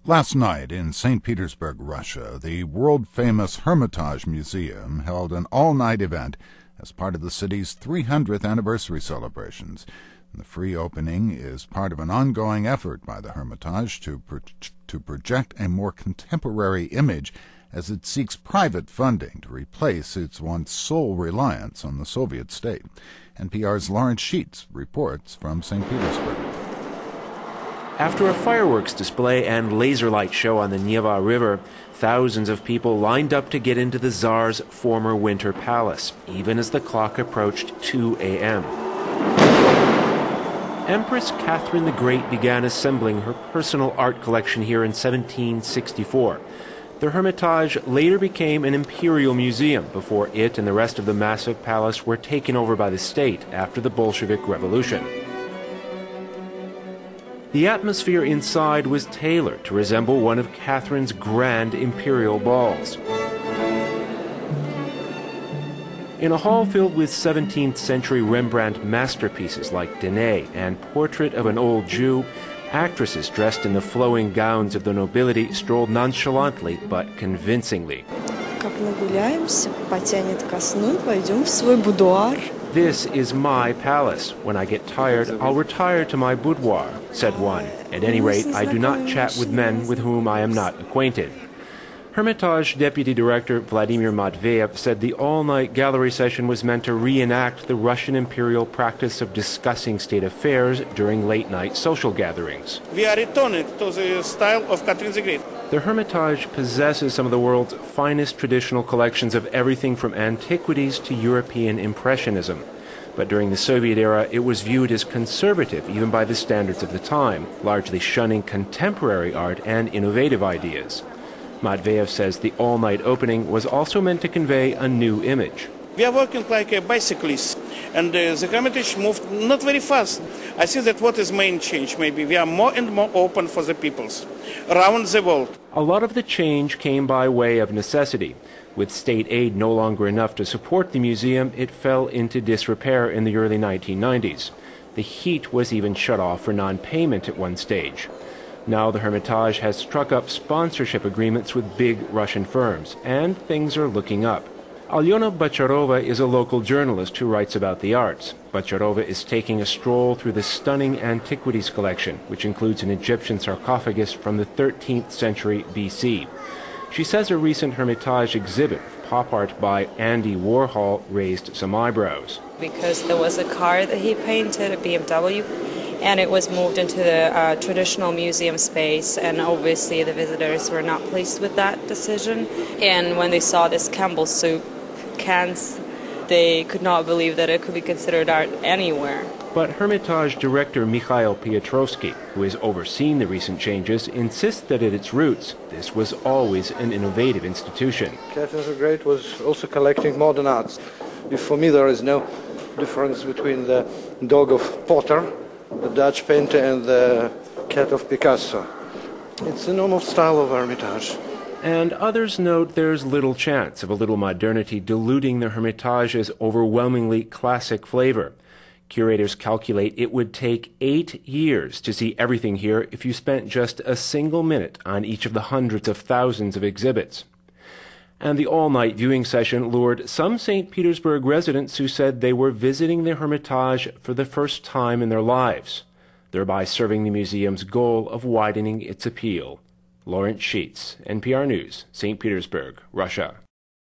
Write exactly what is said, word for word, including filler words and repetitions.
Last night in Saint Petersburg, Russia, the world-famous Hermitage Museum held an all-night event as part of the city's three hundredth anniversary celebrations. The free opening is part of an ongoing effort by the Hermitage to, pro- to project a more contemporary image as it seeks private funding to replace its once sole reliance on the Soviet state. N P R's Lawrence Sheets reports from Saint Petersburg. After a fireworks display and laser light show on the Neva River, thousands of people lined up to get into the Tsar's former winter palace, even as the clock approached two a.m. Empress Catherine the Great began assembling her personal art collection here in seventeen sixty-four. The Hermitage later became an imperial museum before it and the rest of the massive palace were taken over by the state after the Bolshevik Revolution. The atmosphere inside was tailored to resemble one of Catherine's grand imperial balls. In a hall filled with seventeenth century Rembrandt masterpieces like Danae and Portrait of an Old Jew, actresses dressed in the flowing gowns of the nobility strolled nonchalantly but convincingly. This is my palace. When I get tired, I'll retire to my boudoir, said one. At any rate, I do not chat with men with whom I am not acquainted. Hermitage Deputy Director Vladimir Matveyev said the all-night gallery session was meant to reenact the Russian imperial practice of discussing state affairs during late-night social gatherings. We are returning to the style of Catherine the Great. The Hermitage possesses some of the world's finest traditional collections of everything from antiquities to European Impressionism. But during the Soviet era, it was viewed as conservative even by the standards of the time, largely shunning contemporary art and innovative ideas. Matveyev says the all-night opening was also meant to convey a new image. We are working like a bicyclist, and uh, the Hermitage moved not very fast. I think that what is main change, maybe we are more and more open for the peoples around the world. A lot of the change came by way of necessity. With state aid no longer enough to support the museum, it fell into disrepair in the early nineteen nineties. The heat was even shut off for non-payment at one stage. Now the Hermitage has struck up sponsorship agreements with big Russian firms, and things are looking up. Alyona Bacharova is a local journalist who writes about the arts. Bacharova is taking a stroll through the stunning antiquities collection, which includes an Egyptian sarcophagus from the thirteenth century B C. She says a recent Hermitage exhibit of pop art by Andy Warhol raised some eyebrows. Because there was a car that he painted, a B M W, and it was moved into the uh, traditional museum space, and obviously the visitors were not pleased with that decision. And when they saw this Campbell's soup cans, they could not believe that it could be considered art anywhere. But Hermitage director Mikhail Piotrovsky, who has overseen the recent changes, insists that at its roots, this was always an innovative institution. Catherine the Great was also collecting modern arts. For me, there is no difference between the dog of Potter, the Dutch painter, and the cat of Picasso. It's a normal style of Hermitage. And others note there's little chance of a little modernity diluting the Hermitage's overwhelmingly classic flavor. Curators calculate it would take eight years to see everything here if you spent just a single minute on each of the hundreds of thousands of exhibits. And the all-night viewing session lured some Saint Petersburg residents who said they were visiting the Hermitage for the first time in their lives, thereby serving the museum's goal of widening its appeal. Lawrence Sheets, N P R News, Saint Petersburg, Russia.